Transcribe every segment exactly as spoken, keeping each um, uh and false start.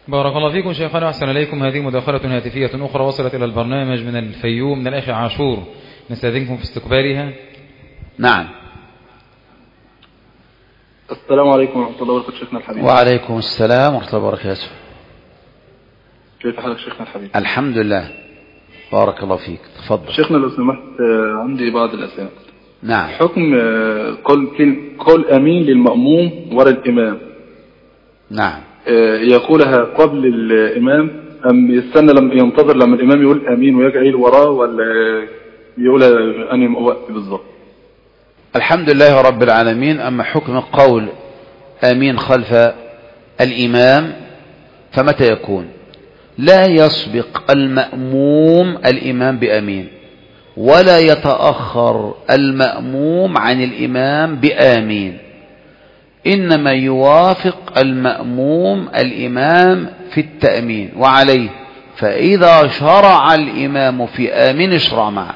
بارك الله فيكم شيخنا وأحسن إليكم. هذه مداخلة هاتفية أخرى وصلت إلى البرنامج من الفيوم من الأخ عاشور، نستأذنكم في استقبالها. نعم. السلام عليكم ورحمة الله وبركاته شيخنا الحبيب. وعليكم السلام ورحمة الله وبركاته. كيف حالك شيخنا الحبيب؟ الحمد لله، بارك الله فيك. تفضل شيخنا لو سمحت، عندي بعض الأسئلة. نعم. حكم قول قول أمين للمأموم وراء الإمام. نعم. يقولها قبل الإمام أم يستنى لما ينتظر لما الإمام يقول أمين ويجعل وراه، ولا يقولها أنهي وقت بالضبط؟ الحمد لله رب العالمين. أما حكم قول آمين خلف الإمام فمتى يكون؟ لا يسبق المأموم الإمام بأمين، ولا يتأخر المأموم عن الإمام بآمين، إنما يوافق المأموم الإمام في التأمين. وعليه فإذا شرع الإمام في آمين اشرع معه.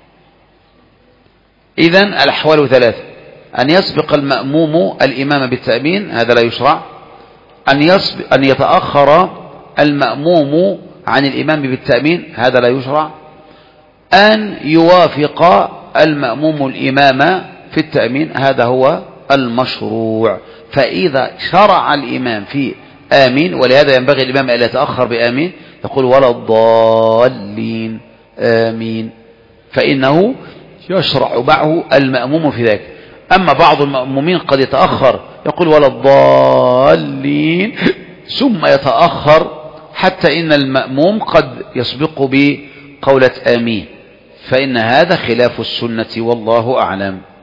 إذن الأحوال ثلاثة: أن يسبق المأموم الإمام بالتأمين، هذا لا يشرع. أن, يسبق أن يتأخر المأموم عن الإمام بالتأمين، هذا لا يشرع. أن يوافق المأموم الإمام في التأمين، هذا هو المشروع. فإذا شرع الإمام في آمين، ولهذا ينبغي الإمام أن يتأخر بآمين، يقول ولا الضالين آمين، فإنه يشرع معه المأموم في ذلك. أما بعض المأمومين قد يتأخر يقول ولا الضالين ثم يتأخر، حتى إن المأموم قد يسبق بقولة آمين، فإن هذا خلاف السنة والله أعلم.